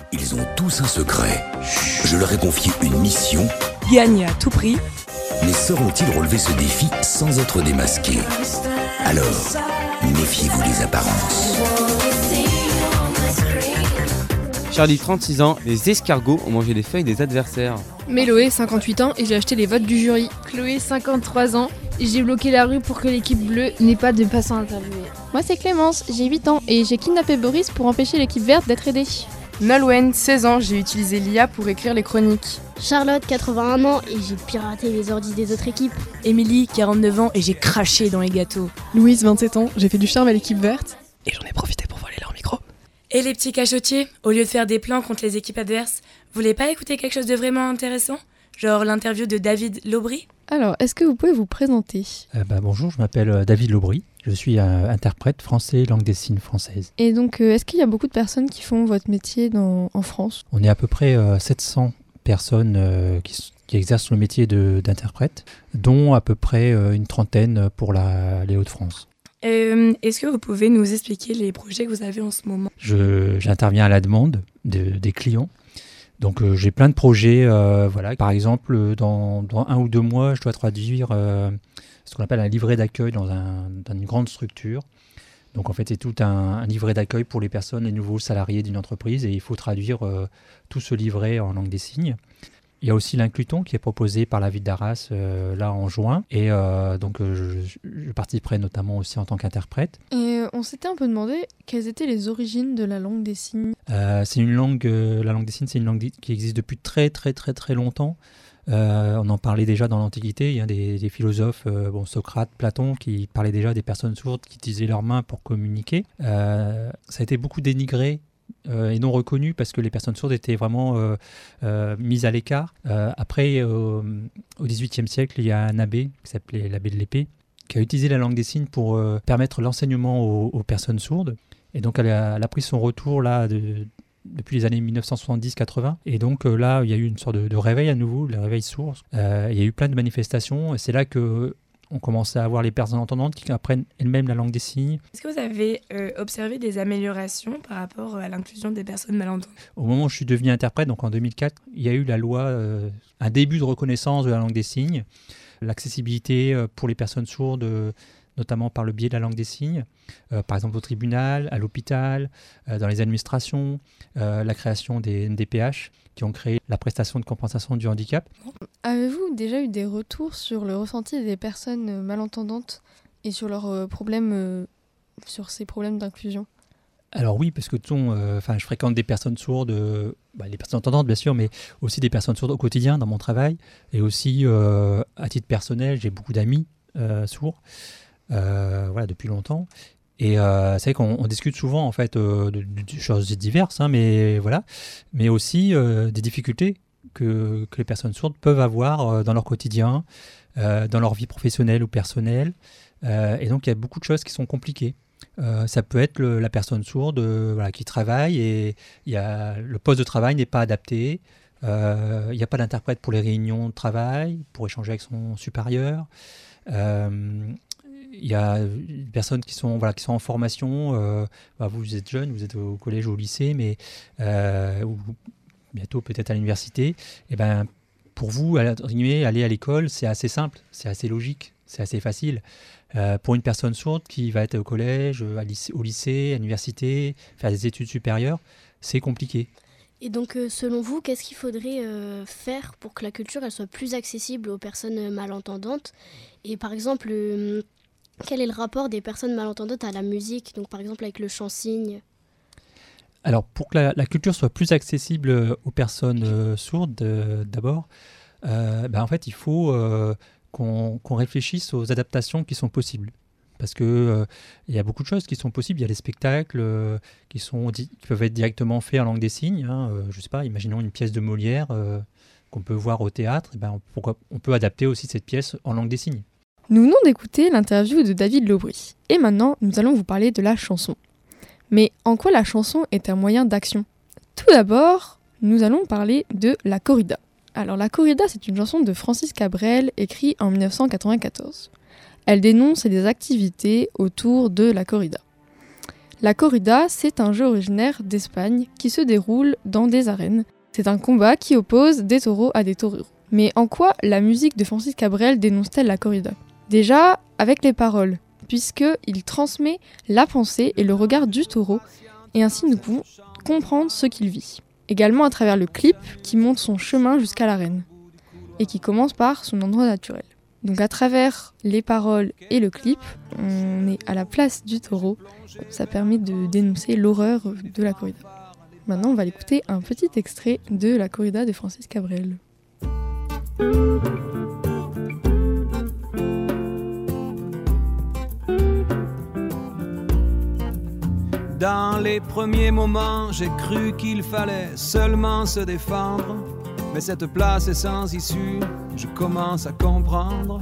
Ils ont tous un secret. Je leur ai confié une mission. Gagne à tout prix. Mais sauront-ils relever ce défi sans être démasqués? Alors, méfiez-vous des apparences. Charlie, 36 ans, les escargots ont mangé les feuilles des adversaires. Méloé, 58 ans, et j'ai acheté les votes du jury. Chloé, 53 ans, et j'ai bloqué la rue pour que l'équipe bleue n'ait pas de passants interviewés. Moi c'est Clémence, j'ai 8 ans et j'ai kidnappé Boris pour empêcher l'équipe verte d'être aidée. Nolwenn, 16 ans, j'ai utilisé l'IA pour écrire les chroniques. Charlotte, 81 ans, et j'ai piraté les ordis des autres équipes. Émilie, 49 ans, et j'ai craché dans les gâteaux. Louise, 27 ans, j'ai fait du charme à l'équipe verte et j'en ai profité pour voler leur micro. Et les petits cachotiers, au lieu de faire des plans contre les équipes adverses, vous voulez pas écouter quelque chose de vraiment intéressant? Genre l'interview de David Lobry? Alors, est-ce que vous pouvez vous présenter? Bonjour, je m'appelle David Lobry. Je suis interprète français, langue des signes française. Et donc, est-ce qu'il y a beaucoup de personnes qui font votre métier en France? On est à peu près 700 personnes qui exercent le métier d'interprète, dont à peu près une trentaine pour les Hauts-de-France. Est-ce que vous pouvez nous expliquer les projets que vous avez en ce moment? J'interviens à la demande des clients. Donc j'ai plein de projets. Par exemple, dans 1 ou 2 mois, je dois traduire ce qu'on appelle un livret d'accueil dans une grande structure. Donc en fait, c'est tout un livret d'accueil pour les personnes, les nouveaux salariés d'une entreprise, et il faut traduire tout ce livret en langue des signes. Il y a aussi l'Incluton qui est proposé par la ville d'Arras là en juin, et je participerai notamment aussi en tant qu'interprète. Et on s'était un peu demandé quelles étaient les origines de la langue des signes. C'est une langue, la langue des signes, c'est une langue qui existe depuis très très très très longtemps. On en parlait déjà dans l'Antiquité. Il y a des philosophes, Socrate, Platon, qui parlaient déjà des personnes sourdes qui utilisaient leurs mains pour communiquer. Ça a été beaucoup dénigré et non reconnu parce que les personnes sourdes étaient vraiment mises à l'écart. Après, au XVIIIe siècle, il y a un abbé qui s'appelait l'abbé de l'Épée qui a utilisé la langue des signes pour permettre l'enseignement aux personnes sourdes. Et donc, elle a pris son retour là depuis les années 1970-80. Et donc là, il y a eu une sorte de réveil à nouveau, le réveil sourd. Il y a eu plein de manifestations et c'est là qu'on commençait à avoir les personnes entendantes qui apprennent elles-mêmes la langue des signes. Est-ce que vous avez observé des améliorations par rapport à l'inclusion des personnes malentendantes? Au moment où je suis devenu interprète, donc en 2004, il y a eu la loi, un début de reconnaissance de la langue des signes, l'accessibilité pour les personnes sourdes, notamment par le biais de la langue des signes, par exemple au tribunal, à l'hôpital, dans les administrations, la création des NDPH qui ont créé la prestation de compensation du handicap. Avez-vous déjà eu des retours sur le ressenti des personnes malentendantes et sur leurs problèmes, sur ces problèmes d'inclusion? Alors oui, parce que je fréquente des personnes sourdes, les personnes entendantes bien sûr, mais aussi des personnes sourdes au quotidien dans mon travail, et aussi à titre personnel, j'ai beaucoup d'amis sourds. Depuis longtemps. Et c'est vrai qu'on discute souvent en fait de choses diverses, mais aussi des difficultés que les personnes sourdes peuvent avoir dans leur quotidien, dans leur vie professionnelle ou personnelle. Et donc il y a beaucoup de choses qui sont compliquées. Ça peut être la personne sourde qui travaille et le poste de travail n'est pas adapté. Il n'y a pas d'interprète pour les réunions de travail, pour échanger avec son supérieur. Il y a des personnes qui sont en formation. Vous êtes jeune, vous êtes au collège ou au lycée, ou bientôt peut-être à l'université. Et pour vous, aller à l'école, c'est assez simple, c'est assez logique, c'est assez facile. Pour une personne sourde qui va être au collège, au lycée, à l'université, faire des études supérieures, c'est compliqué. Et donc, selon vous, qu'est-ce qu'il faudrait faire pour que la culture elle soit plus accessible aux personnes malentendantes? Et par exemple, quel est le rapport des personnes malentendantes à la musique, donc par exemple avec le chant-signe? Alors, pour que la culture soit plus accessible aux personnes sourdes, d'abord, en fait, il faut qu'on réfléchisse aux adaptations qui sont possibles. Parce qu'il y a beaucoup de choses qui sont possibles. Il y a des spectacles qui peuvent être directement faits en langue des signes. Je ne sais pas, imaginons une pièce de Molière qu'on peut voir au théâtre. On peut adapter aussi cette pièce en langue des signes. Nous venons d'écouter l'interview de David Lobry. Et maintenant, nous allons vous parler de la chanson. Mais en quoi la chanson est un moyen d'action? Tout d'abord, nous allons parler de la corrida. Alors la corrida, c'est une chanson de Francis Cabrel, écrite en 1994. Elle dénonce des activités autour de la corrida. La corrida, c'est un jeu originaire d'Espagne qui se déroule dans des arènes. C'est un combat qui oppose des taureaux à des toreros. Mais en quoi la musique de Francis Cabrel dénonce-t-elle la corrida ? Déjà, avec les paroles, puisqu'il transmet la pensée et le regard du taureau, et ainsi nous pouvons comprendre ce qu'il vit. Également à travers le clip qui montre son chemin jusqu'à l'arène, et qui commence par son endroit naturel. Donc à travers les paroles et le clip, on est à la place du taureau. Ça permet de dénoncer l'horreur de la corrida. Maintenant, on va écouter un petit extrait de la corrida de Francis Cabrel. Dans les premiers moments, j'ai cru qu'il fallait seulement se défendre. Mais cette place est sans issue, je commence à comprendre.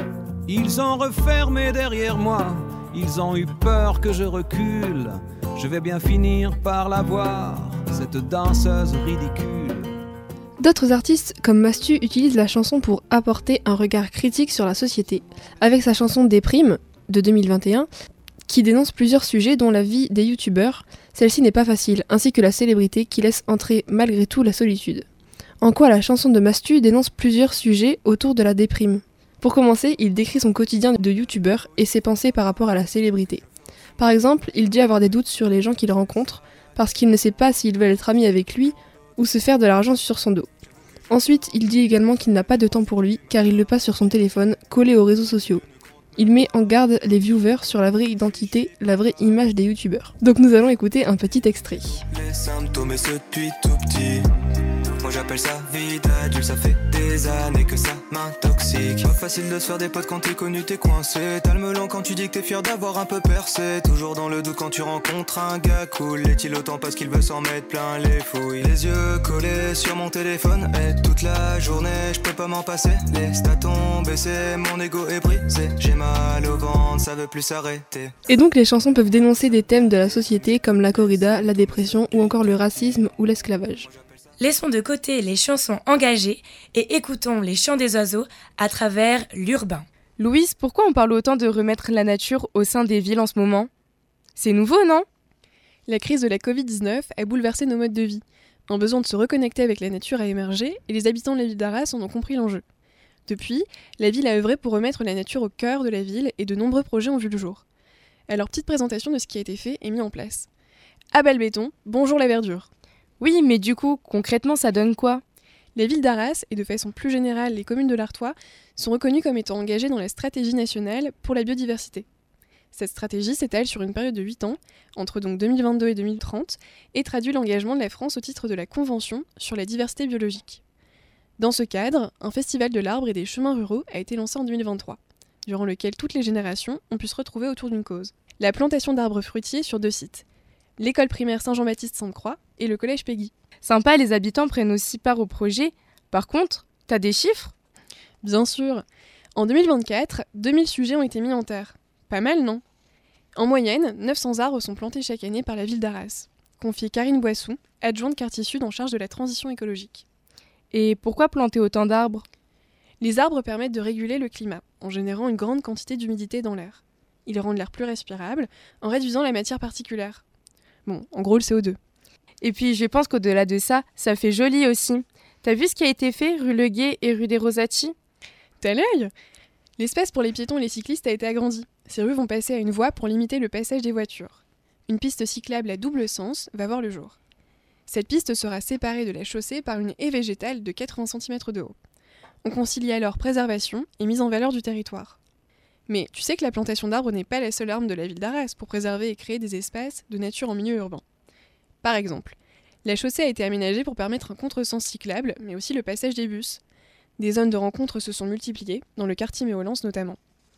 Ils ont refermé derrière moi, ils ont eu peur que je recule. Je vais bien finir par la voir, cette danseuse ridicule. D'autres artistes comme Mastu utilisent la chanson pour apporter un regard critique sur la société, avec sa chanson Déprime de 2021, qui dénonce plusieurs sujets dont la vie des youtubeurs. Celle-ci n'est pas facile, ainsi que la célébrité qui laisse entrer malgré tout la solitude. En quoi la chanson de Mastu dénonce plusieurs sujets autour de la déprime. Pour commencer, il décrit son quotidien de youtubeur et ses pensées par rapport à la célébrité. Par exemple, il dit avoir des doutes sur les gens qu'il rencontre, parce qu'il ne sait pas s'ils veulent être amis avec lui ou se faire de l'argent sur son dos. Ensuite, il dit également qu'il n'a pas de temps pour lui, car il le passe sur son téléphone, collé aux réseaux sociaux. Il met en garde les viewers sur la vraie identité, la vraie image des youtubeurs. Donc nous allons écouter un petit extrait. Les symptômes et ceux depuis tout petit. Moi j'appelle ça vie d'adulte, ça fait des années que ça m'intoxique. Pas facile de se faire des potes quand t'es connu, t'es coincé. T'as le melon quand tu dis que t'es fier d'avoir un peu percé. Toujours dans le doute quand tu rencontres un gars cool. Est-il autant parce qu'il veut s'en mettre plein les fouilles. Les yeux collés sur mon téléphone et toute la journée je peux pas m'en passer. Les stats ont baissé, mon ego est brisé. J'ai mal au ventre, ça veut plus s'arrêter. Et donc les chansons peuvent dénoncer des thèmes de la société comme la corrida, la dépression ou encore le racisme ou l'esclavage. Laissons de côté les chansons engagées et écoutons les chants des oiseaux à travers l'urbain. Louise, pourquoi on parle autant de remettre la nature au sein des villes en ce moment ? C'est nouveau, non ? La crise de la Covid-19 a bouleversé nos modes de vie. Un besoin de se reconnecter avec la nature a émergé et les habitants de la ville d'Arras en ont compris l'enjeu. Depuis, la ville a œuvré pour remettre la nature au cœur de la ville et de nombreux projets ont vu le jour. Alors, petite présentation de ce qui a été fait et mis en place. À Balbéton, bonjour la verdure. Oui, mais du coup, concrètement, ça donne quoi ? La ville d'Arras, et de façon plus générale les communes de l'Artois, sont reconnues comme étant engagées dans la stratégie nationale pour la biodiversité. Cette stratégie s'étale sur une période de 8 ans, entre donc 2022 et 2030, et traduit l'engagement de la France au titre de la Convention sur la diversité biologique. Dans ce cadre, un festival de l'arbre et des chemins ruraux a été lancé en 2023, durant lequel toutes les générations ont pu se retrouver autour d'une cause. La plantation d'arbres fruitiers sur 2 sites. L'école primaire Saint-Jean-Baptiste-Sainte-Croix et le collège Péguy. Sympa, les habitants prennent aussi part au projet. Par contre, t'as des chiffres ? Bien sûr. En 2024, 2000 sujets ont été mis en terre. Pas mal, non ? En moyenne, 900 arbres sont plantés chaque année par la ville d'Arras. Confiée Karine Boissou, adjointe quartier sud en charge de la transition écologique. Et pourquoi planter autant d'arbres ? Les arbres permettent de réguler le climat, en générant une grande quantité d'humidité dans l'air. Ils rendent l'air plus respirable, en réduisant la matière particulaire. Bon, en gros le CO2. Et puis je pense qu'au-delà de ça, ça fait joli aussi. T'as vu ce qui a été fait rue Le Guet et rue des Rosati ? T'as l'œil ? L'espace pour les piétons et les cyclistes a été agrandi. Ces rues vont passer à une voie pour limiter le passage des voitures. Une piste cyclable à double sens va voir le jour. Cette piste sera séparée de la chaussée par une haie végétale de 80 cm de haut. On concilie alors préservation et mise en valeur du territoire. Mais tu sais que la plantation d'arbres n'est pas la seule arme de la ville d'Arras pour préserver et créer des espaces de nature en milieu urbain. Par exemple, la chaussée a été aménagée pour permettre un contresens cyclable, mais aussi le passage des bus. Des zones de rencontre se sont multipliées, dans le quartier Méolance notamment.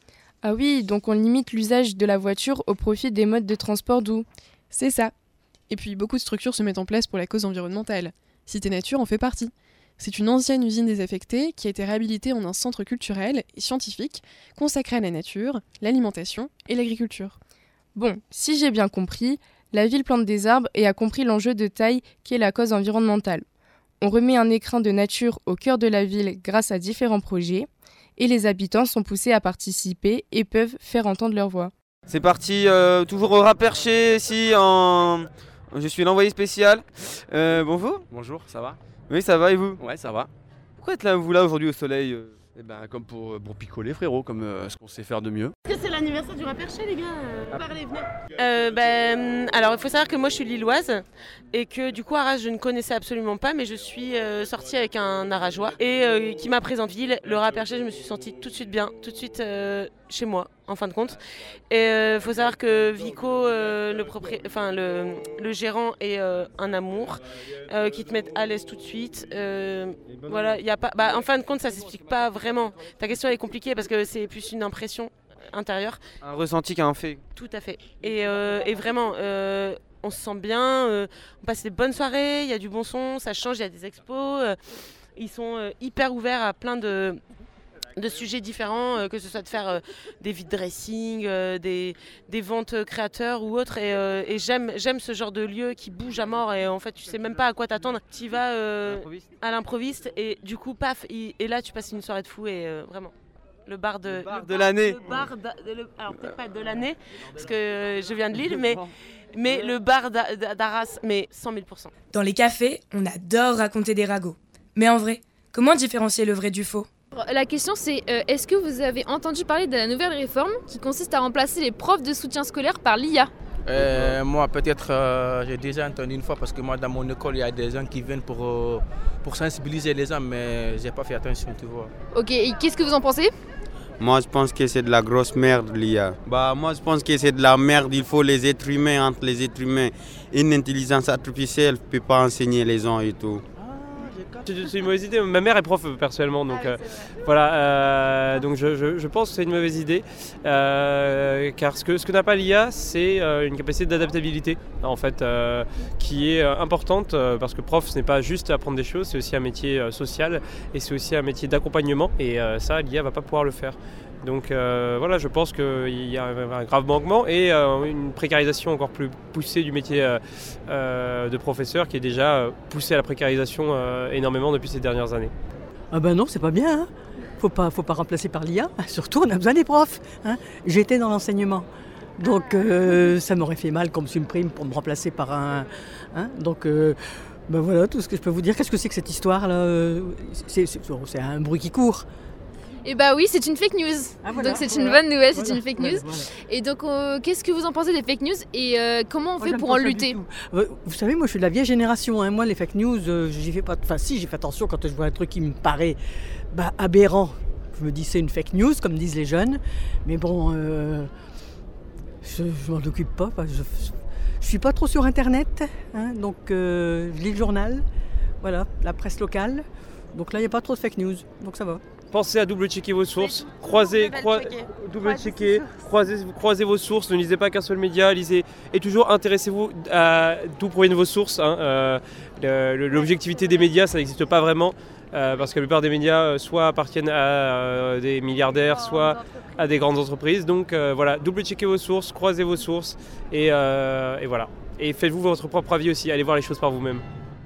Ah oui, donc on limite l'usage de la voiture au profit des modes de transport doux. C'est ça. Et puis beaucoup de structures se mettent en place pour la cause environnementale. Cité Nature en fait partie. C'est une ancienne usine désaffectée qui a été réhabilitée en un centre culturel et scientifique consacré à la nature, l'alimentation et l'agriculture. Bon, si j'ai bien compris, la ville plante des arbres et a compris l'enjeu de taille qui est la cause environnementale. On remet un écrin de nature au cœur de la ville grâce à différents projets et les habitants sont poussés à participer et peuvent faire entendre leur voix. C'est parti, toujours au rat perché ici, je suis l'envoyé spécial. Bonjour. Bonjour, ça va? Oui, ça va et vous? Ouais, ça va. Pourquoi êtes vous là aujourd'hui au soleil? Eh ben, comme pour picoler, frérot, comme ce qu'on sait faire de mieux. Est-ce que c'est l'anniversaire du rat perché, les gars? Parlez, venez. Alors, il faut savoir que moi, je suis lilloise et que du coup, Arras, je ne connaissais absolument pas, mais je suis sortie avec un Arageois et qui m'a présenté ville. Le rat perché, je me suis sentie tout de suite bien, tout de suite chez moi, en fin de compte. Et il faut savoir que Vico, le gérant, est un amour qui te met à l'aise tout de suite. Voilà, y a pas, en fin de compte, ça s'explique pas vraiment. Ta question est compliquée parce que c'est plus une impression intérieure. Un ressenti qu'un fait. Tout à fait. Et vraiment, on se sent bien, on passe des bonnes soirées, il y a du bon son, ça change, il y a des expos. Ils sont hyper ouverts à plein de sujets différents, que ce soit de faire des vide dressing, des ventes créateurs ou autres. Et j'aime ce genre de lieu qui bouge à mort et en fait tu sais même pas à quoi t'attendre. Tu y vas à l'improviste et du coup paf, et là tu passes une soirée de fou et vraiment. Le bar de l'année. Alors peut-être pas de l'année parce que je viens de Lille, mais le bar d'Arras, mais 100 000%. Dans les cafés, on adore raconter des ragots. Mais en vrai, comment différencier le vrai du faux? La question c'est, est-ce que vous avez entendu parler de la nouvelle réforme qui consiste à remplacer les profs de soutien scolaire par l'IA? Moi peut-être j'ai déjà entendu une fois parce que moi dans mon école il y a des gens qui viennent pour sensibiliser les gens mais j'ai pas fait attention, tu vois. Ok, et qu'est-ce que vous en pensez? Moi je pense que c'est de la grosse merde l'IA. Moi je pense que c'est de la merde, il faut les êtres humains, entre les êtres humains. Une intelligence artificielle ne peut pas enseigner les gens et tout. C'est une mauvaise idée. Ma mère est prof personnellement, donc voilà. Donc je pense que c'est une mauvaise idée, car ce que n'a pas l'IA, c'est une capacité d'adaptabilité, en fait, qui est importante parce que prof, ce n'est pas juste apprendre des choses, c'est aussi un métier social et c'est aussi un métier d'accompagnement. Et ça, l'IA va pas pouvoir le faire. Donc voilà, je pense qu'il y a un grave manquement et une précarisation encore plus poussée du métier de professeur qui est déjà poussé à la précarisation énormément depuis ces dernières années. Ah ben non, c'est pas bien, hein. Faut pas remplacer par l'IA, surtout on a besoin des profs, hein. J'étais dans l'enseignement, donc ça m'aurait fait mal qu'on me supprime pour me remplacer par un... Hein, donc ben voilà tout ce que je peux vous dire. Qu'est-ce que c'est que cette histoire-là? C'est un bruit qui court. Eh bah oui, c'est une fake news. Voilà, donc c'est une bonne nouvelle, c'est une fake news. Voilà. Et donc qu'est-ce que vous en pensez des fake news et comment on fait pour en lutter? Vous savez, moi je suis de la vieille génération, hein. Moi les fake news, j'y fais pas. Enfin si, j'ai fait attention quand je vois un truc qui me paraît aberrant. Je me dis c'est une fake news, comme disent les jeunes. Mais bon, je m'en occupe pas. Je suis pas trop sur internet, hein, donc je lis le journal, voilà, la presse locale. Donc là il n'y a pas trop de fake news, donc ça va. Pensez à double-checker vos sources, croisez vos sources, ne lisez pas qu'un seul média, lisez et toujours intéressez-vous à d'où proviennent vos sources. Hein. L'objectivité des médias, ça n'existe pas vraiment, parce que la plupart des médias soit appartiennent à des milliardaires, soit à des grandes entreprises. Donc voilà, double-checkez vos sources, croisez vos sources et voilà. Et faites-vous votre propre avis aussi, allez voir les choses par vous-même.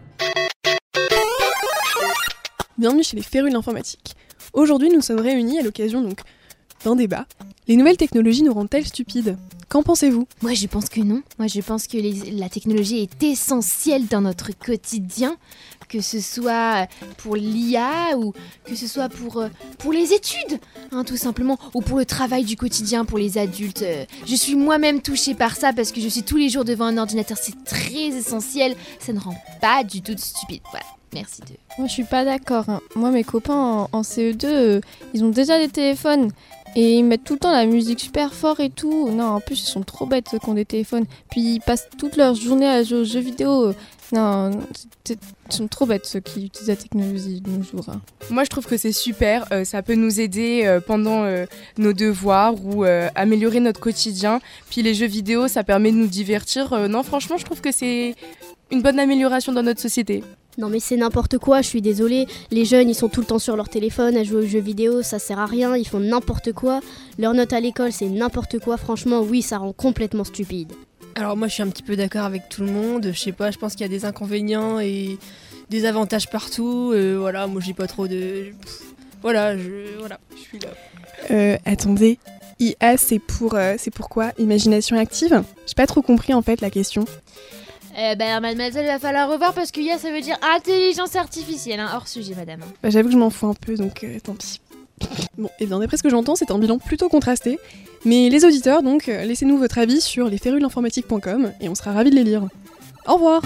Bienvenue chez les férus de l'informatique. Aujourd'hui, nous sommes réunis à l'occasion d'un débat. Les nouvelles technologies nous rendent-elles stupides? Qu'en pensez-vous? Moi, je pense que non. Moi, je pense que la technologie est essentielle dans notre quotidien, que ce soit pour l'IA ou que ce soit pour les études, hein, tout simplement, ou pour le travail du quotidien pour les adultes. Je suis moi-même touchée par ça parce que je suis tous les jours devant un ordinateur. C'est très essentiel. Ça ne rend pas du tout stupide. Voilà. Merci de... Moi je suis pas d'accord, hein. Moi mes copains en CE2 ils ont déjà des téléphones et ils mettent tout le temps la musique super fort et tout. Non, en plus ils sont trop bêtes ceux qui ont des téléphones. Puis ils passent toute leur journée à jouer aux jeux vidéo. Non, ils sont trop bêtes ceux qui utilisent la technologie de nos jours, hein. Moi je trouve que c'est super, ça peut nous aider pendant nos devoirs ou améliorer notre quotidien. Puis les jeux vidéo ça permet de nous divertir. Non franchement je trouve que c'est une bonne amélioration dans notre société. Non mais c'est n'importe quoi, je suis désolée. Les jeunes ils sont tout le temps sur leur téléphone à jouer aux jeux vidéo, ça sert à rien, ils font n'importe quoi. Leurs notes à l'école c'est n'importe quoi, franchement oui ça rend complètement stupide. Alors moi je suis un petit peu d'accord avec tout le monde, je sais pas, je pense qu'il y a des inconvénients et des avantages partout. Voilà, moi j'ai pas trop de... Voilà, je suis là. Attendez, IA, c'est pour quoi? Imagination active? J'ai pas trop compris en fait la question. Mademoiselle, il va falloir revoir parce que IA, ça veut dire intelligence artificielle, hein, hors sujet, madame. J'avoue que je m'en fous un peu, donc tant pis. Bon, et bien d'après ce que j'entends, c'est un bilan plutôt contrasté. Mais les auditeurs, donc, laissez-nous votre avis sur lesférulesinformatique.com et on sera ravis de les lire. Au revoir!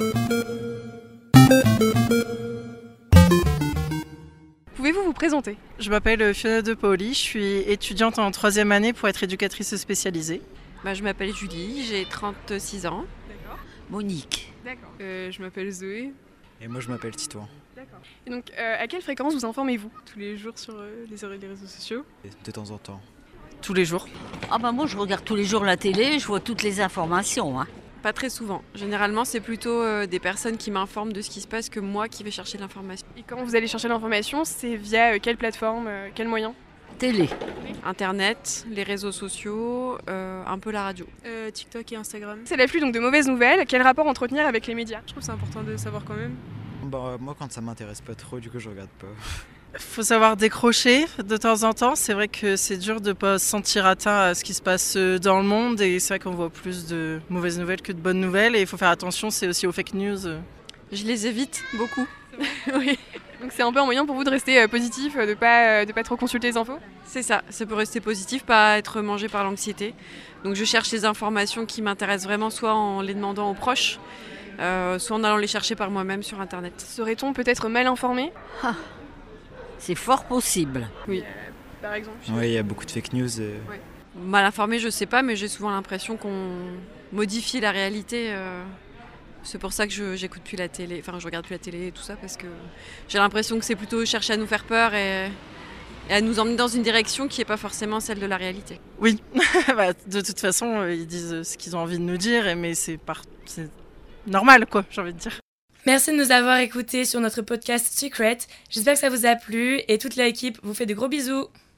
Pouvez-vous vous présenter? Je m'appelle Fiona De Paoli, je suis étudiante en 3e année pour être éducatrice spécialisée. Je m'appelle Julie, j'ai 36 ans. D'accord. Monique. D'accord. Je m'appelle Zoé. Et moi je m'appelle Titouan. D'accord. Et donc à quelle fréquence vous informez-vous? Tous les jours sur les réseaux sociaux? De temps en temps. Tous les jours. Moi je regarde tous les jours la télé, je vois toutes les informations. Pas très souvent. Généralement c'est plutôt des personnes qui m'informent de ce qui se passe que moi qui vais chercher l'information. Et quand vous allez chercher l'information, c'est via quelle plateforme, quel moyen? Télé. Internet, les réseaux sociaux, un peu la radio. TikTok et Instagram. C'est l'afflux donc de mauvaises nouvelles. Quel rapport entretenir avec les médias? Je trouve que c'est important de savoir quand même. Moi quand ça m'intéresse pas trop, du coup je regarde pas. Faut savoir décrocher de temps en temps. C'est vrai que c'est dur de pas se sentir atteint à ce qui se passe dans le monde. Et c'est vrai qu'on voit plus de mauvaises nouvelles que de bonnes nouvelles. Et il faut faire attention, c'est aussi aux fake news. Je les évite beaucoup. Oui. Donc c'est un peu un moyen pour vous de rester positif, de pas trop consulter les infos? C'est ça pour rester positif, pas être mangé par l'anxiété. Donc je cherche les informations qui m'intéressent vraiment, soit en les demandant aux proches, soit en allant les chercher par moi-même sur Internet. Serait-on peut-être mal informé? C'est fort possible. Oui. Par exemple? Oui, il y a beaucoup de fake news. Ouais. Mal informé, je sais pas, mais j'ai souvent l'impression qu'on modifie la réalité. C'est pour ça que j'écoute plus la télé, je regarde plus la télé et tout ça, parce que j'ai l'impression que c'est plutôt chercher à nous faire peur et à nous emmener dans une direction qui n'est pas forcément celle de la réalité. Oui, de toute façon, ils disent ce qu'ils ont envie de nous dire, mais c'est normal, quoi, j'ai envie de dire. Merci de nous avoir écoutés sur notre podcast Secret. J'espère que ça vous a plu et toute l'équipe vous fait de gros bisous.